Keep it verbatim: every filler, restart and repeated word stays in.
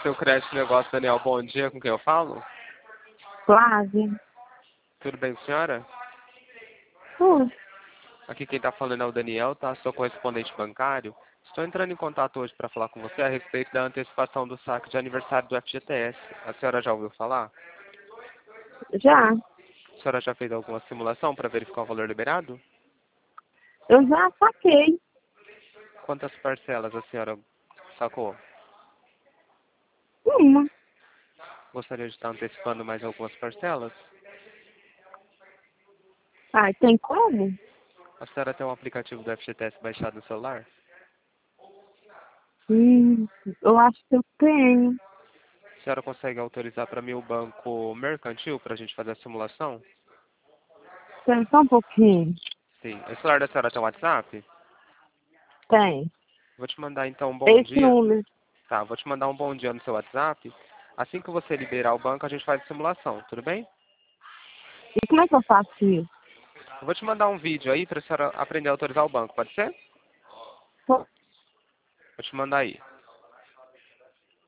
seu crédito negócio, Daniel. Bom dia, com quem eu falo? Flávia. Tudo bem, senhora? Tudo. Aqui quem está falando é o Daniel, tá? Sou correspondente bancário. Estou entrando em contato hoje para falar com você a respeito da antecipação do saque de aniversário do F G T S. A senhora já ouviu falar? Já. A senhora já fez alguma simulação para verificar o valor liberado? Eu já saquei. Quantas parcelas a senhora sacou? Uma. Gostaria de estar antecipando mais algumas parcelas? Ai, tem como? A senhora tem um aplicativo do F G T S baixado no celular? Hum, eu acho que eu tenho. A senhora consegue autorizar para mim o banco mercantil para a gente fazer a simulação? Tem só um pouquinho. Sim. O celular da senhora tem WhatsApp? Tem. Vou te mandar então um bom Esse dia. número. Tá, vou te mandar um bom dia no seu WhatsApp. Assim que você liberar o banco, a gente faz a simulação, tudo bem? E como é que eu faço isso? Eu vou te mandar um vídeo aí para a senhora aprender a autorizar o banco, pode ser? Pô, Vou te mandar aí.